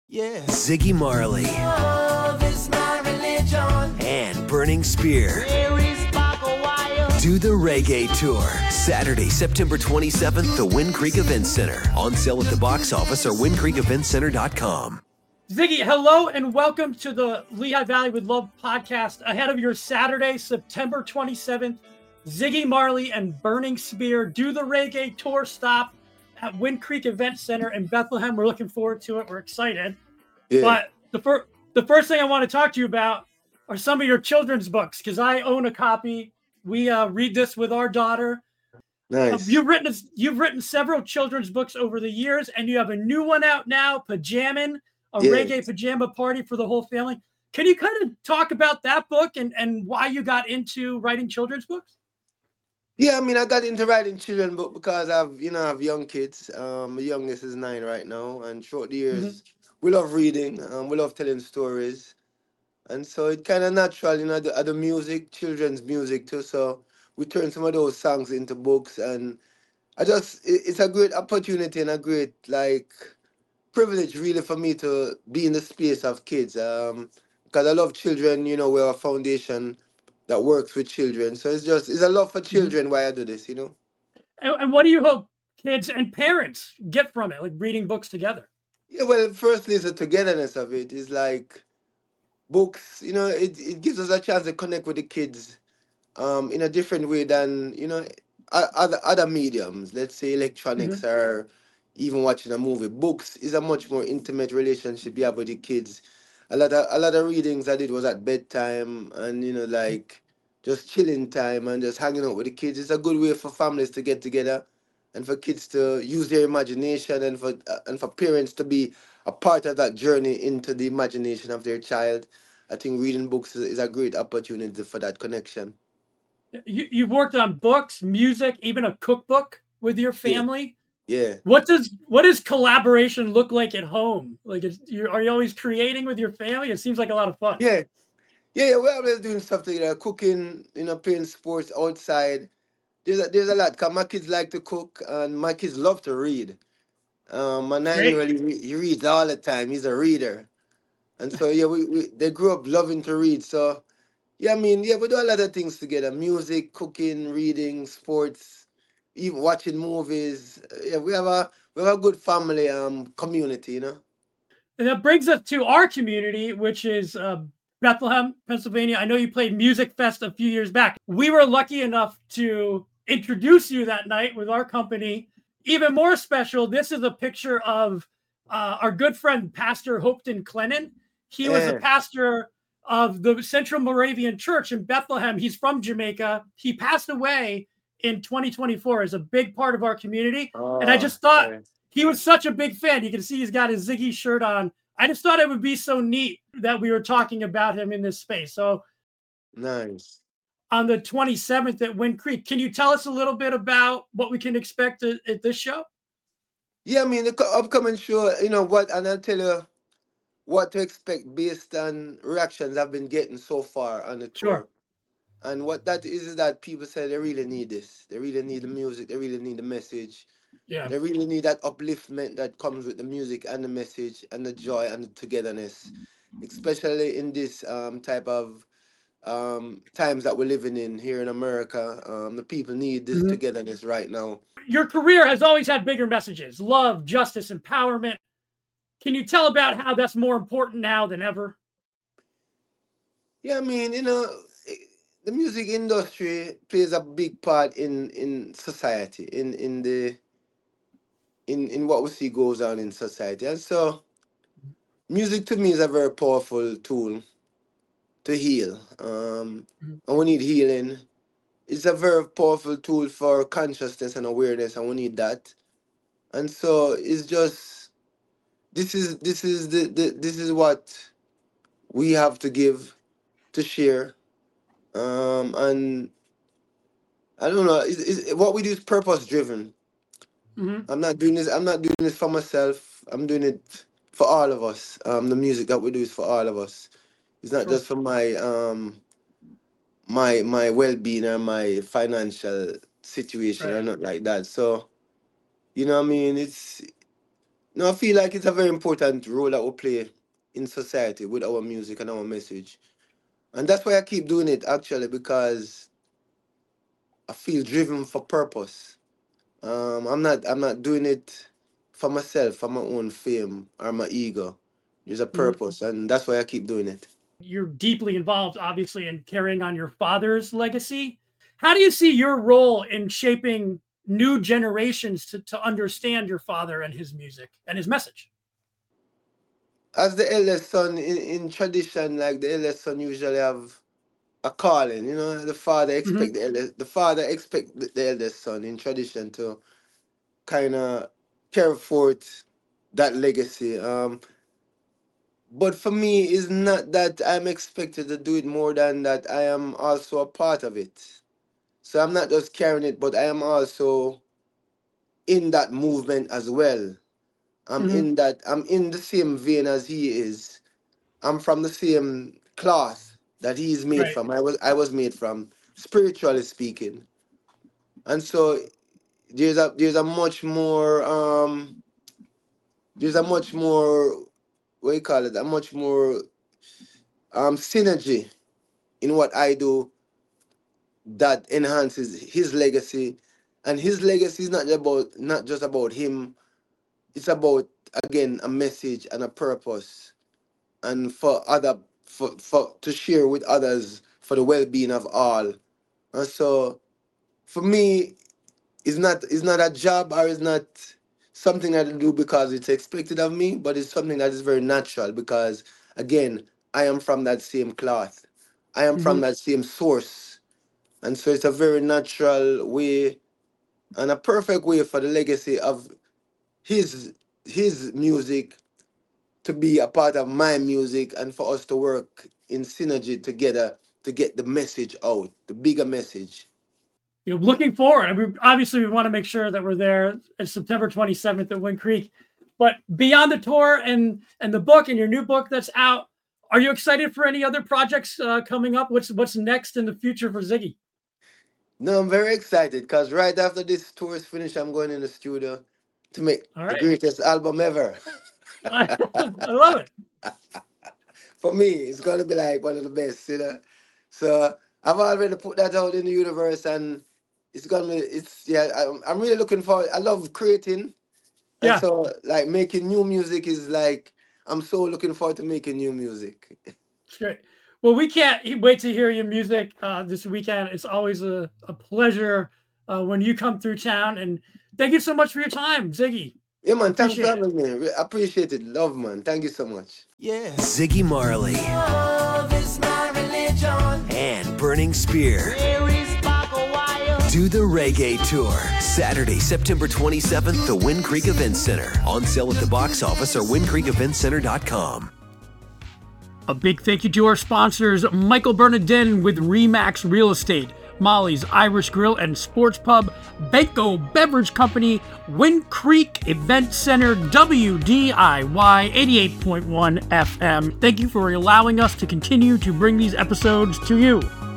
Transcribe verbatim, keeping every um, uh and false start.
Yeah. Ziggy Marley. Love is my religion. And Burning Spear. Do the Reggae Tour. Saturday, September twenty-seventh, the Wind Creek Event Center. On sale at the box office or wind creek event center dot com. Ziggy, hello and welcome to the Lehigh Valley with Love podcast. Ahead of your Saturday, September twenty-seventh, Ziggy Marley and Burning Spear Do the Reggae Tour stop at Wind Creek Event Center in Bethlehem. We're looking forward to it. We're excited. Yeah. But the, fir- the first thing I want to talk to you about are some of your children's books, because I own a copy. We uh, read this with our daughter. Nice. Uh, you've written you've written several children's books over the years, and you have a new one out now, Pajamin, a Yeah. reggae pajama party for the whole family. Can you kind of talk about that book and, and why you got into writing children's books? Yeah, I mean, I got into writing children book because I've, you know, I have young kids. Um, my youngest is nine right now, and throughout the years, we love reading. Um, we love telling stories, and so it kind of natural, you know, the, uh, the music, children's music too. So we turn some of those songs into books, and I just, it, it's a great opportunity and a great like privilege, really, for me to be in the space of kids. Um, because I love children. You know, we're a foundation that works with children. So it's just, it's a love for children why I do this, you know? And, and what do you hope kids and parents get from it, like reading books together? Yeah, well, firstly, it's the togetherness of it. It's like books, you know, it, it gives us a chance to connect with the kids um, in a different way than, you know, o- other, other mediums. Let's say electronics or even watching a movie. Books is a much more intimate relationship you have with the kids. A lot of a lot of readings I did was at bedtime and, you know, like just chilling time and just hanging out with the kids. It's a good way for families to get together and for kids to use their imagination and for uh, and for parents to be a part of that journey into the imagination of their child. I think reading books is, is a great opportunity for that connection. You, you've worked on books, music, even a cookbook with your Yeah. family. Yeah. What does what does collaboration look like at home? Like, is, you, are you always creating with your family? It seems like a lot of fun. Yeah. Yeah, yeah, we're always doing stuff together, cooking, you know, playing sports outside. There's a, there's a lot, because my kids like to cook and my kids love to read. Um, my nine-year-old, he, re- he reads all the time. He's a reader. And so, yeah, we, we they grew up loving to read. So, yeah, I mean, yeah, we do a lot of things together. Music, cooking, reading, sports, even watching movies. Uh, Yeah, we have a we have a good family um community, you know? And that brings us to our community, which is uh, Bethlehem, Pennsylvania. I know you played Music Fest a few years back. We were lucky enough to introduce you that night with our company. Even more special, this is a picture of uh, our good friend, Pastor Hopeton Clennon. He was a Yeah. pastor of the Central Moravian Church in Bethlehem. He's from Jamaica. He passed away in twenty twenty-four as a big part of our community. And I Oh, just thought, sorry. he was such a big fan. You can see he's got his Ziggy shirt on. I just thought it would be so neat that we were talking about him in this space. So Nice. on the twenty-seventh at Wind Creek, can you tell us a little bit about what we can expect at, at this show? Yeah, I mean, the co- upcoming show, you know what, and I'll tell you what to expect based on reactions I've been getting so far on the Sure. tour. And what that is is that people say they really need this. They really need the music. They really need the message. Yeah. They really need that upliftment that comes with the music and the message and the joy and the togetherness, especially in this um, type of um, times that we're living in here in America. Um, the people need this Mhm. togetherness right now. Your career has always had bigger messages: love, justice, empowerment. Can you tell about how that's more important now than ever? Yeah, I mean, you know, i- the music industry plays a big part in in society, in in the in in what we see goes on in society, and so music to me is a very powerful tool to heal. Um, Mhm. and we need healing. It's a very powerful tool for consciousness and awareness, and we need that. And so it's just this is this is the, the this is what we have to give to share. Um, and I don't know. It's, it's, what we do is purpose driven. Mhm. I'm not doing this. I'm not doing this for myself. I'm doing it for all of us. Um, the music that we do is for all of us. It's not Sure. just for my um my my well being or my financial situation or Right. not like that. So you know what I mean. It's No, I feel like it's a very important role that we play in society with our music and our message. And that's why I keep doing it actually, because I feel driven for purpose. Um, I'm not I'm not doing it for myself, for my own fame or my ego. There's a Mhm. purpose, and that's why I keep doing it. You're deeply involved, obviously, in carrying on your father's legacy. How do you see your role in shaping new generations to, to understand your father and his music and his message? As the eldest son in, in tradition, like the eldest son usually have a calling, you know, the father Hmm. expect the eldest the father expect the, the eldest son in tradition to kind of carry forth that legacy. Um, but for me, it's not that I'm expected to do it more than that I am also a part of it. So I'm not just carrying it, but I am also in that movement as well. I'm Hmm. in that I'm in the same vein as he is. I'm from the same cloth that he's made Right. from. I was I was made from, spiritually speaking. And so there's a there's a much more um there's a much more, what you call it, a much more um synergy in what I do that enhances his legacy. And his legacy is not about not just about him. It's about, again, a message and a purpose, and for other for, for to share with others for the well-being of all. And so for me, it's not it's not a job, or it's not something I do because it's expected of me, but it's something that is very natural because, again, I am from that same cloth. I am Hmm. from that same source. And so it's a very natural way and a perfect way for the legacy of his his music to be a part of my music, and for us to work in synergy together to get the message out, the bigger message. You know, looking forward. I mean, obviously, we want to make sure that we're there. It's September twenty-seventh at Wind Creek. But beyond the tour and and the book and your new book that's out, are you excited for any other projects uh, coming up? What's what's next in the future for Ziggy? No, I'm very excited because right after this tour is finished, I'm going in the studio to make All the right, greatest album ever. I, I love it. For me, it's gonna be like one of the best, you know. So I've already put that out in the universe, and it's gonna be, it's yeah. I'm, I'm really looking forward. I love creating, and Yeah, so like making new music is like, I'm so looking forward to making new music. it's great. Well, we can't wait to hear your music uh, this weekend. It's always a, a pleasure uh, when you come through town. And thank you so much for your time, Ziggy. Yeah, I man. Thanks for appreciate it. having me. Re- Appreciate it. Love, man. Thank you so much. Yeah. Ziggy Marley. Love is my religion. And Burning Spear. Do the Reggae Tour. Saturday, September twenty-seventh, the Wind Creek Event Center. On sale at the box office or wind creek event center dot com. A big thank you to our sponsors, Michael Bernardin with Remax Real Estate, Molly's Irish Grill and Sports Pub, Benko Beverage Company, Wind Creek Event Center, W D I Y eighty-eight point one F M. Thank you for allowing us to continue to bring these episodes to you.